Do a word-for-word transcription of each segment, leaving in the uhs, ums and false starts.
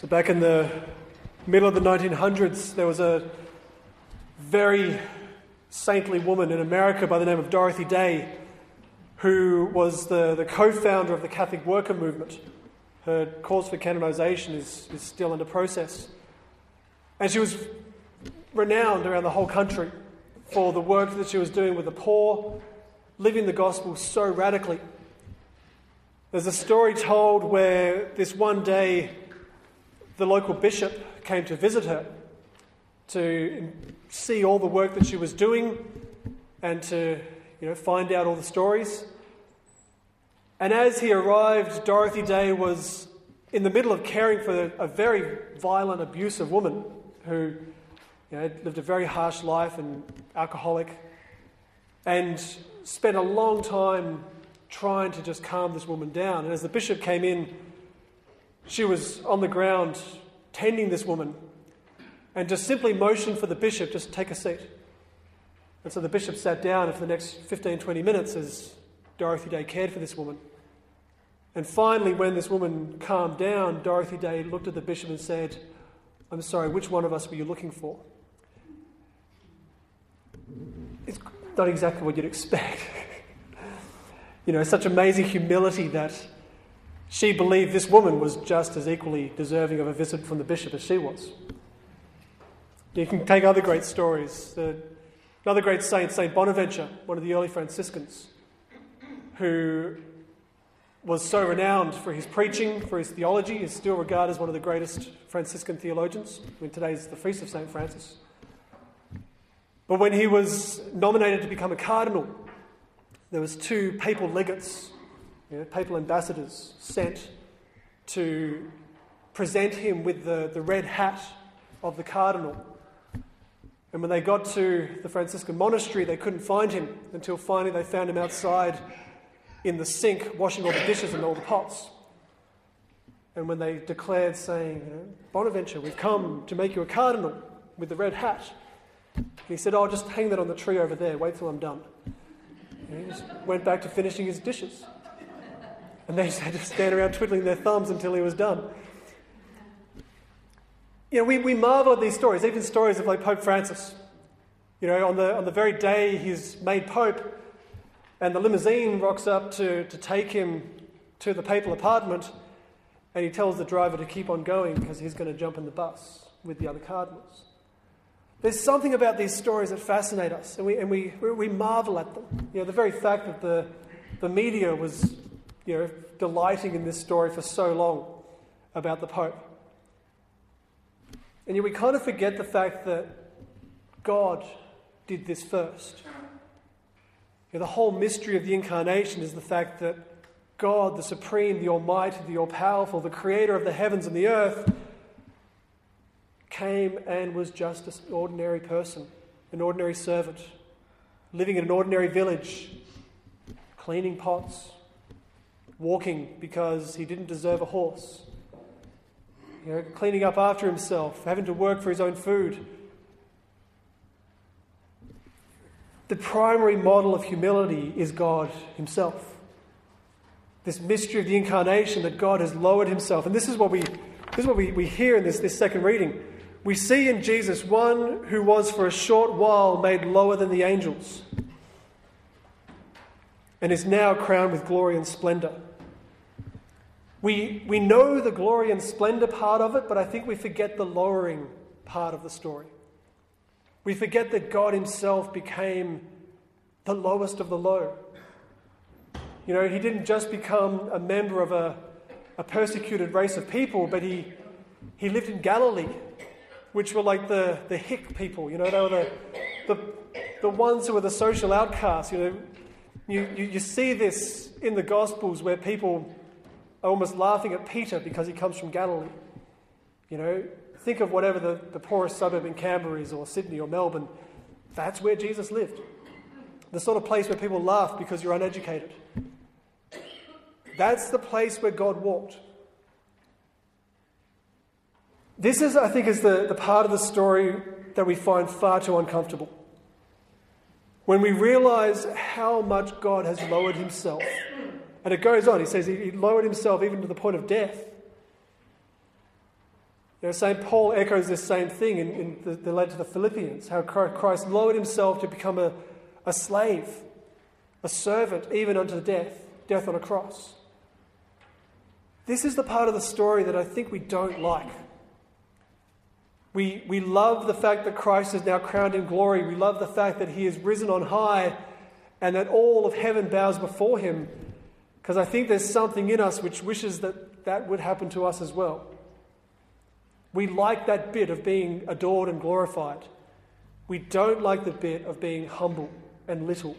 So back in the middle of the nineteen hundreds, there was a very saintly woman in America by the name of Dorothy Day, who was the, the co-founder of the Catholic Worker Movement. Her cause for canonization is, is still under process. And she was renowned around the whole country for the work that she was doing with the poor, living the gospel so radically. There's a story told where this one day the local bishop came to visit her to see all the work that she was doing and to, you know, find out all the stories. And as he arrived, Dorothy Day was in the middle of caring for a very violent, abusive woman who, you know, lived a very harsh life and alcoholic, and spent a long time trying to just calm this woman down. And as the bishop came in, she was on the ground tending this woman and just simply motioned for the bishop, just take a seat. And so the bishop sat down, and for the next fifteen, twenty minutes as Dorothy Day cared for this woman. And finally, when this woman calmed down, Dorothy Day looked at the bishop and said, "I'm sorry, which one of us were you looking for?" It's not exactly what you'd expect. You know, such amazing humility that she believed this woman was just as equally deserving of a visit from the bishop as she was. You can take other great stories. Uh, another great saint, Saint Bonaventure, one of the early Franciscans, who was so renowned for his preaching, for his theology, is still regarded as one of the greatest Franciscan theologians. I mean, today is the feast of Saint Francis. But when he was nominated to become a cardinal, there was two papal legates, you know, papal ambassadors, sent to present him with the, the red hat of the cardinal. And when they got to the Franciscan monastery, they couldn't find him until finally they found him outside in the sink, washing all the dishes and all the pots. And when they declared, saying, you know, "Bonaventure, we've come to make you a cardinal with the red hat," he said, "Oh, just hang that on the tree over there, wait till I'm done." And he just went back to finishing his dishes. And they just had to stand around twiddling their thumbs until he was done. You know, we, we marvel at these stories, even stories of like Pope Francis. You know, on the on the very day he's made Pope, and the limousine rocks up to, to take him to the papal apartment, and he tells the driver to keep on going because he's going to jump in the bus with the other cardinals. There's something about these stories that fascinate us, and we and we we marvel at them. You know, the very fact that the the media was, you know, delighting in this story for so long about the Pope. And yet we kind of forget the fact that God did this first. You know, the whole mystery of the Incarnation is the fact that God, the Supreme, the Almighty, the All-Powerful, the Creator of the heavens and the earth, came and was just an ordinary person, an ordinary servant, living in an ordinary village, cleaning pots, walking because he didn't deserve a horse, you know, cleaning up after himself, having to work for his own food. The primary model of humility is God himself. This mystery of the Incarnation, that God has lowered himself. And this is what we this is what we, we hear in this, this second reading. We see in Jesus one who was for a short while made lower than the angels and is now crowned with glory and splendour. We, we know the glory and splendour part of it, but I think we forget the lowering part of the story. We forget that God himself became the lowest of the low. You know, he didn't just become a member of a, a persecuted race of people, but he he lived in Galilee, which were like the, the hick people. You know, they were the, the the ones who were the social outcasts. You know, you, you, you see this in the Gospels where people are almost laughing at Peter because he comes from Galilee. You know, think of whatever the, the poorest suburb in Canberra is, or Sydney or Melbourne. That's where Jesus lived. The sort of place where people laugh because you're uneducated. That's the place where God walked. This is, I think, is the, the part of the story that we find far too uncomfortable. When we realise how much God has lowered himself. And it goes on, he says he lowered himself even to the point of death. You know, Saint Paul echoes this same thing in, in the, the letter to the Philippians, how Christ lowered himself to become a, a slave, a servant, even unto death, death on a cross. This is the part of the story that I think we don't like. We, we love the fact that Christ is now crowned in glory. We love the fact that he is risen on high and that all of heaven bows before him, because I think there's something in us which wishes that that would happen to us as well. We like that bit of being adored and glorified. We don't like the bit of being humble and little.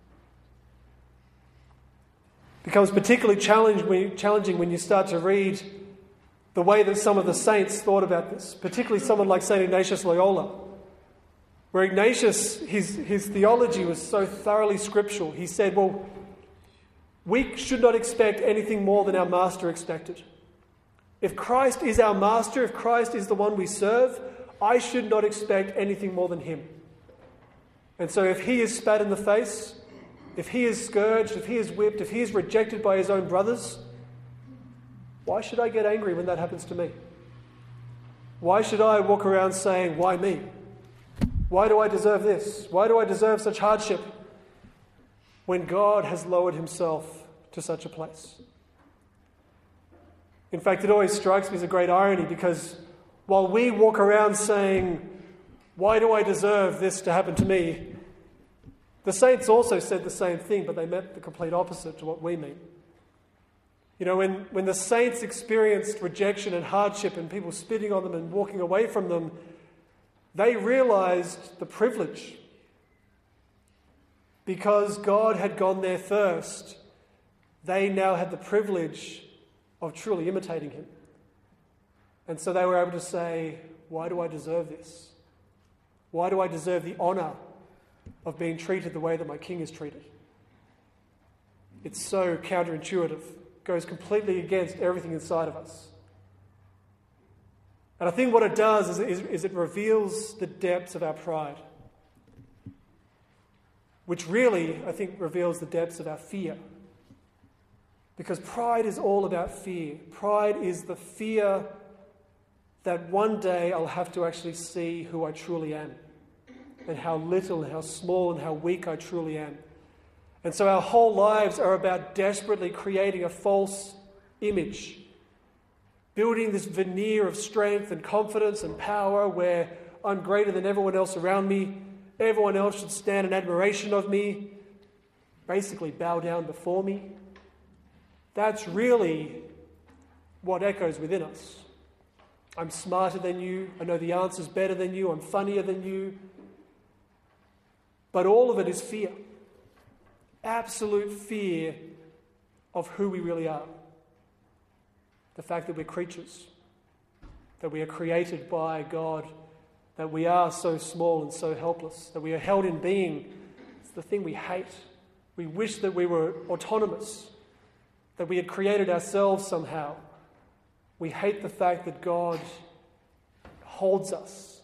It becomes particularly challenging when you start to read the way that some of the saints thought about this, particularly someone like Saint Ignatius Loyola, where Ignatius, his, his theology was so thoroughly scriptural. He said, well, we should not expect anything more than our master expected. If Christ is our master, if Christ is the one we serve, I should not expect anything more than him. And so if he is spat in the face, if he is scourged, if he is whipped, if he is rejected by his own brothers, why should I get angry when that happens to me? Why should I walk around saying, why me? Why do I deserve this? Why do I deserve such hardship? When God has lowered himself to such a place. In fact, it always strikes me as a great irony, because while we walk around saying, why do I deserve this to happen to me? The saints also said the same thing, but they meant the complete opposite to what we mean. You know, when, when the saints experienced rejection and hardship and people spitting on them and walking away from them, they realized the privilege. Because God had gone there first, they now had the privilege of truly imitating him. And so they were able to say, why do I deserve this? Why do I deserve the honour of being treated the way that my king is treated? It's so counterintuitive. It goes completely against everything inside of us. And I think what it does is, is, is it reveals the depths of our pride, which really, I think, reveals the depths of our fear. Because pride is all about fear. Pride is the fear that one day I'll have to actually see who I truly am, and how little and how small and how weak I truly am. And so our whole lives are about desperately creating a false image, building this veneer of strength and confidence and power where I'm greater than everyone else around me, everyone else should stand in admiration of me, basically bow down before me. That's really what echoes within us. I'm smarter than you. I know the answers better than you. I'm funnier than you. But all of it is fear. Absolute fear of who we really are. The fact that we're creatures. That we are created by God. That we are so small and so helpless. That we are held in being. It's the thing we hate. We wish that we were autonomous. That we had created ourselves somehow. We hate the fact that God holds us.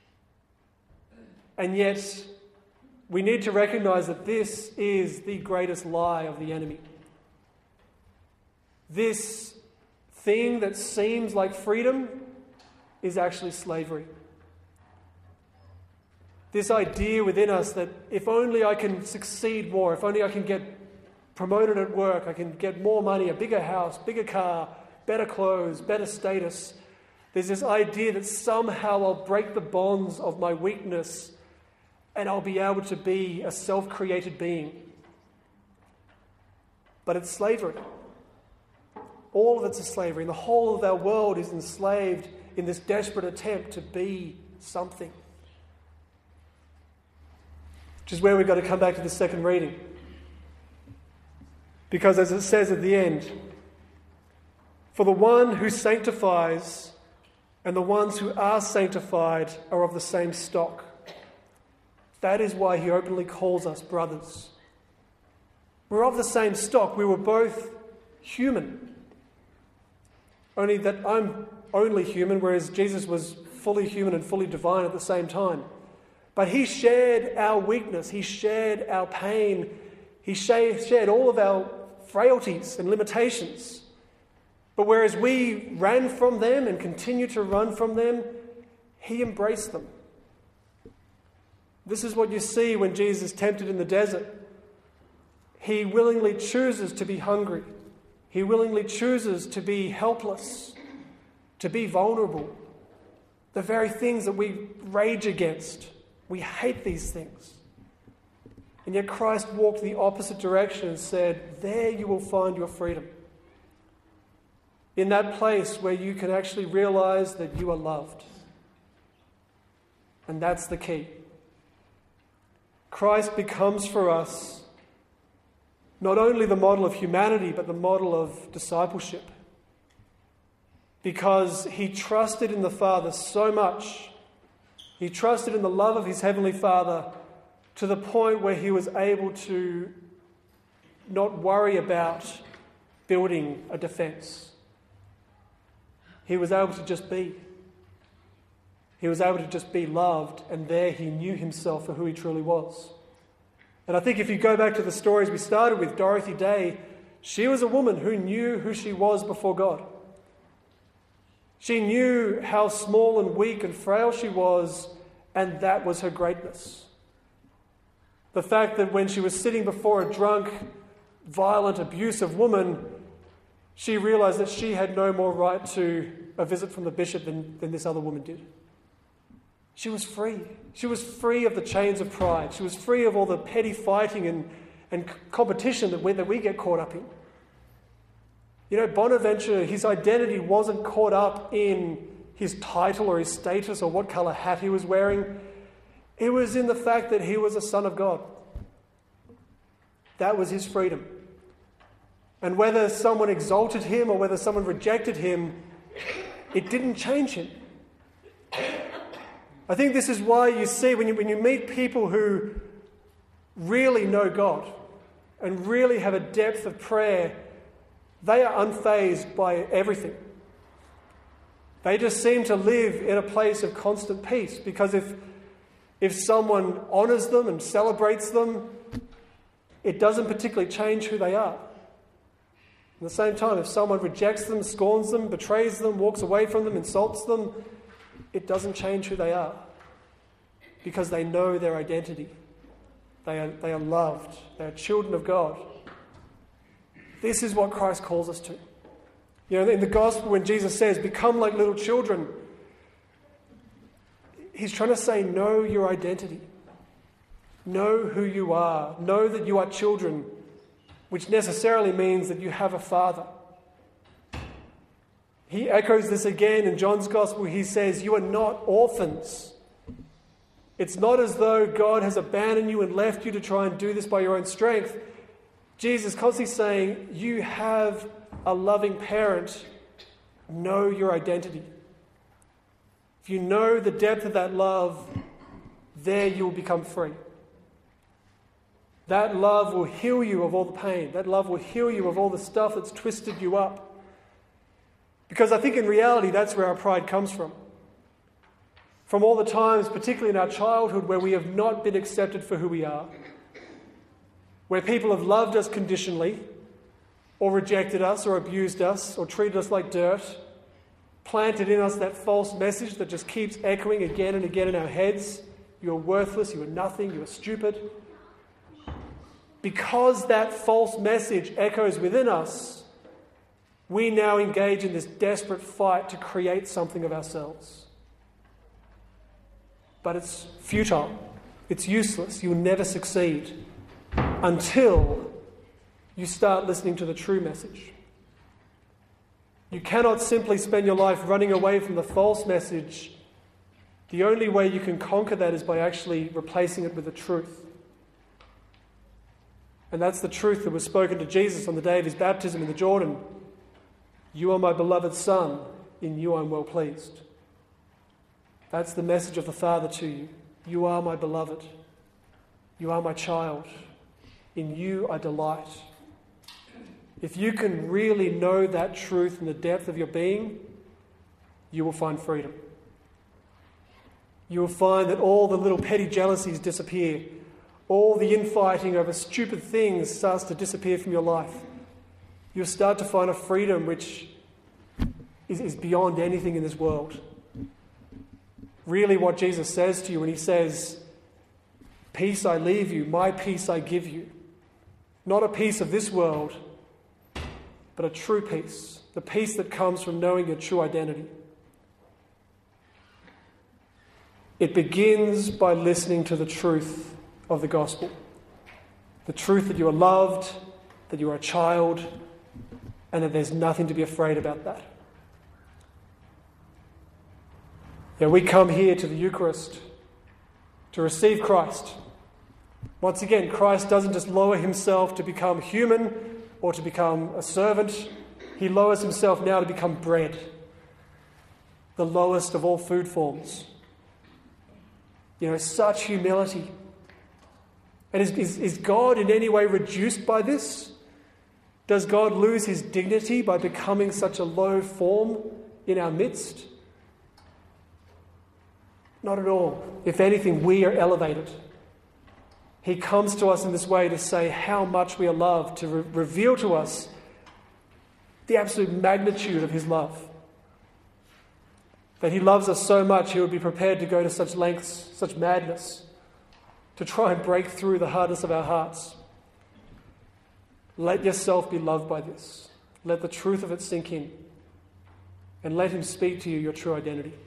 And yet, we need to recognize that this is the greatest lie of the enemy. This thing that seems like freedom is actually slavery. This idea within us that if only I can succeed more, if only I can get promoted at work, I can get more money, a bigger house, bigger car, better clothes, better status. There's this idea that somehow I'll break the bonds of my weakness and I'll be able to be a self-created being. But it's slavery. All of it's a slavery. And the whole of our world is enslaved in this desperate attempt to be something. Which is where we've got to come back to the second reading. Because as it says at the end, for the one who sanctifies and the ones who are sanctified are of the same stock. That is why he openly calls us brothers. We're of the same stock. We were both human. Only that I'm only human, whereas Jesus was fully human and fully divine at the same time. But he shared our weakness. He shared our pain. He shared all of our frailties and limitations. But whereas we ran from them and continue to run from them, he embraced them. This is what you see when Jesus is tempted in the desert. He willingly chooses to be hungry. He willingly chooses to be helpless, to be vulnerable. The very things that we rage against. We hate these things. And yet Christ walked the opposite direction and said, there you will find your freedom. In that place where you can actually realize that you are loved. And that's the key. Christ becomes for us not only the model of humanity, but the model of discipleship. Because he trusted in the Father so much. He trusted in the love of his Heavenly Father to the point where he was able to not worry about building a defense. He was able to just be. He was able to just be loved, and there he knew himself for who he truly was. And I think if you go back to the stories we started with, Dorothy Day, she was a woman who knew who she was before God. She knew how small and weak and frail she was, and that was her greatness. The fact that when she was sitting before a drunk, violent, abusive woman, she realized that she had no more right to a visit from the bishop than, than this other woman did. She was free. She was free of the chains of pride. She was free of all the petty fighting and, and competition that we, that we get caught up in. You know, Bonaventure, his identity wasn't caught up in his title or his status or what colour hat he was wearing. It was in the fact that he was a son of God. That was his freedom. And whether someone exalted him or whether someone rejected him, it didn't change him. I think this is why you see when you, when you meet people who really know God and really have a depth of prayer, they are unfazed by everything. They just seem to live in a place of constant peace, because if, if someone honours them and celebrates them, it doesn't particularly change who they are. At the same time, if someone rejects them, scorns them, betrays them, walks away from them, insults them, it doesn't change who they are, because they know their identity. They are, they are loved. They are children of God. This is what Christ calls us to. You know, in the gospel, when Jesus says, become like little children, he's trying to say, know your identity. Know who you are. Know that you are children, which necessarily means that you have a father. He echoes this again in John's Gospel. He says, you are not orphans. It's not as though God has abandoned you and left you to try and do this by your own strength. Jesus is constantly saying, you have a loving parent. Know your identity. If you know the depth of that love, there you will become free. That love will heal you of all the pain. That love will heal you of all the stuff that's twisted you up. Because I think in reality, that's where our pride comes from. From all the times, particularly in our childhood, where we have not been accepted for who we are. Where people have loved us conditionally, or rejected us, or abused us, or treated us like dirt. Planted in us that false message that just keeps echoing again and again in our heads. You are worthless, you are nothing, you are stupid. Because that false message echoes within us, we now engage in this desperate fight to create something of ourselves. But it's futile. It's useless. You'll never succeed until you start listening to the true message. You cannot simply spend your life running away from the false message. The only way you can conquer that is by actually replacing it with the truth. And that's the truth that was spoken to Jesus on the day of his baptism in the Jordan. You are my beloved Son, in you I'm well pleased. That's the message of the Father to you. You are my beloved. You are my child. In you I delight. If you can really know that truth in the depth of your being, you will find freedom. You will find that all the little petty jealousies disappear. All the infighting over stupid things starts to disappear from your life. You'll start to find a freedom which is, is beyond anything in this world. Really what Jesus says to you when he says, peace I leave you, my peace I give you. Not a peace of this world, but a true peace. The peace that comes from knowing your true identity. It begins by listening to the truth of the gospel. The truth that you are loved, that you are a child, and that there's nothing to be afraid about that. Yeah, we come here to the Eucharist to receive Christ. Once again, Christ doesn't just lower himself to become human or to become a servant. He lowers himself now to become bread, the lowest of all food forms. You know, such humility. And is, is, is God in any way reduced by this? Does God lose his dignity by becoming such a low form in our midst? Not at all. If anything, we are elevated. He comes to us in this way to say how much we are loved, to re- reveal to us the absolute magnitude of his love. That he loves us so much, he would be prepared to go to such lengths, such madness, to try and break through the hardness of our hearts. Let yourself be loved by this. Let the truth of it sink in. And let him speak to you your true identity.